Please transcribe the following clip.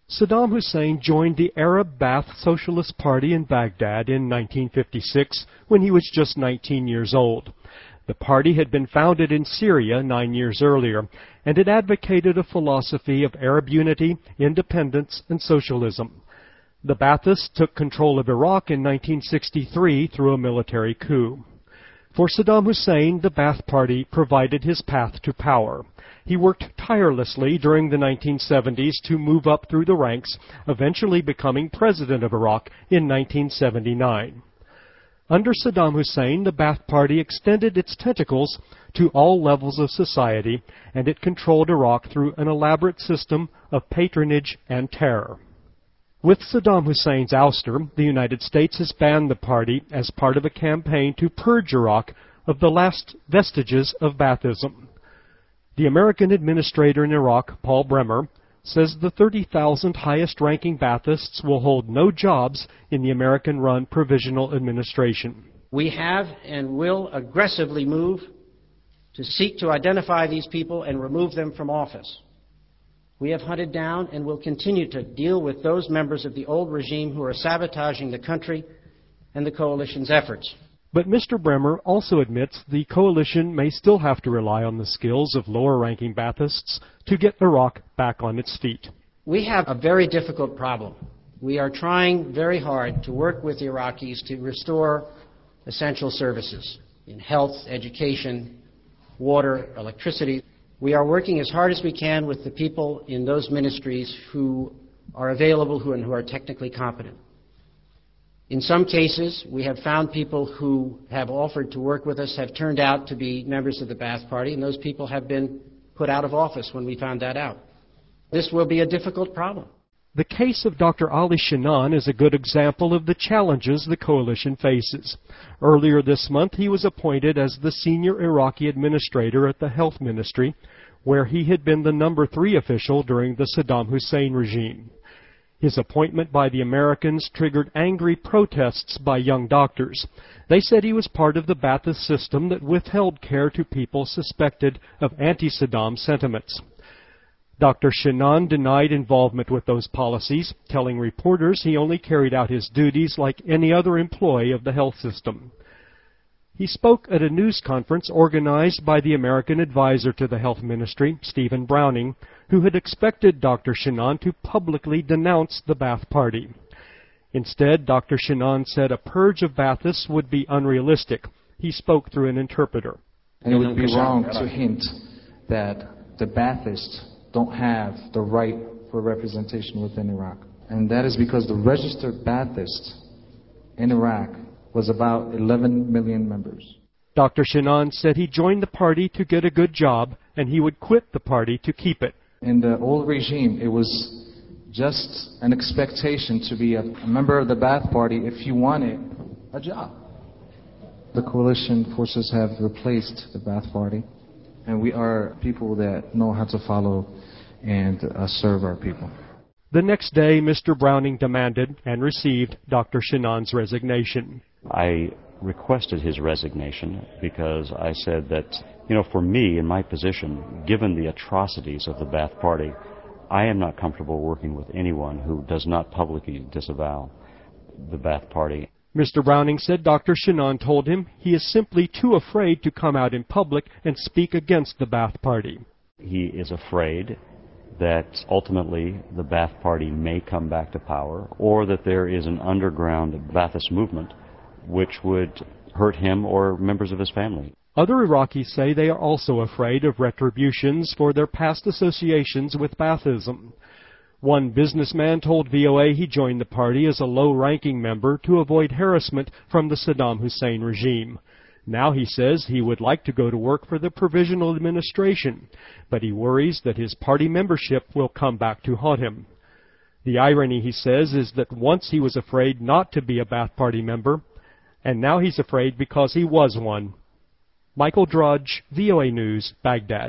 Saddam Hussein joined the Arab Ba'ath Socialist Party in Baghdad in 1956 when he was just 19 years old. The party had been founded in Syria 9 years earlier, and it advocated a philosophy of Arab unity, independence, and socialism. The Ba'athists took control of Iraq in 1963 through a military coup. For Saddam Hussein, the Ba'ath Party provided his path to power. He worked tirelessly during the 1970s to move up through the ranks, eventually becoming president of Iraq in 1979. Under Saddam Hussein, the Ba'ath Party extended its tentacles to all levels of society, and it controlled Iraq through an elaborate system of patronage and terror. With Saddam Hussein's ouster, the United States has banned the party as part of a campaign to purge Iraq of the last vestiges of Baathism. The American administrator in Iraq, Paul Bremer, says the 30,000 highest-ranking Baathists will hold no jobs in the American-run Provisional Administration. We have and will aggressively move to seek to identify these people and remove them from office. We have hunted down and will continue to deal with those members of the old regime who are sabotaging the country and the coalition's efforts. But Mr. Bremer also admits the coalition may still have to rely on the skills of lower-ranking Baathists to get Iraq back on its feet. We have a very difficult problem. We are trying very hard to work with the Iraqis to restore essential services in health, education, water, electricity. We are working as hard as we can with the people in those ministries who are available and who are technically competent. In some cases, we have found people who have offered to work with us have turned out to be members of the Ba'ath Party, and those people have been put out of office when we found that out. This will be a difficult problem. The case of Dr. Ali Shenan is a good example of the challenges the coalition faces. Earlier this month, he was appointed as the senior Iraqi administrator at the Health Ministry, where he had been the number 3 official during the Saddam Hussein regime. His appointment by the Americans triggered angry protests by young doctors. They said he was part of the Ba'athist system that withheld care to people suspected of anti-Saddam sentiments. Dr. Shenan denied involvement with those policies, telling reporters he only carried out his duties like any other employee of the health system. He spoke at a news conference organized by the American advisor to the health ministry, Stephen Browning, who had expected Dr. Shenan to publicly denounce the Ba'ath Party. Instead, Dr. Shenan said a purge of Baathists would be unrealistic. He spoke through an interpreter. And it would be wrong to hint that the Baathists don't have the right for representation within Iraq. And that is because the registered Ba'athist in Iraq was about 11 million members. Dr. Shenan said he joined the party to get a good job, and he would quit the party to keep it. In the old regime, it was just an expectation to be a member of the Ba'ath Party if you wanted a job. The coalition forces have replaced the Ba'ath Party, and we are people that know how to follow and serve our people. The next day, Mr. Browning demanded and received Dr. Shenan's resignation. I requested his resignation because I said that, for me in my position, given the atrocities of the Ba'ath Party, I am not comfortable working with anyone who does not publicly disavow the Ba'ath Party. Mr. Browning said Dr. Shenan told him he is simply too afraid to come out in public and speak against the Ba'ath Party. He is afraid that ultimately the Ba'ath Party may come back to power, or that there is an underground Ba'athist movement which would hurt him or members of his family. Other Iraqis say they are also afraid of retributions for their past associations with Baathism. One businessman told VOA he joined the party as a low-ranking member to avoid harassment from the Saddam Hussein regime. Now he says he would like to go to work for the Provisional Administration, but he worries that his party membership will come back to haunt him. The irony, he says, is that once he was afraid not to be a Ba'ath Party member, and now he's afraid because he was one. Michael Drudge, VOA News, Baghdad.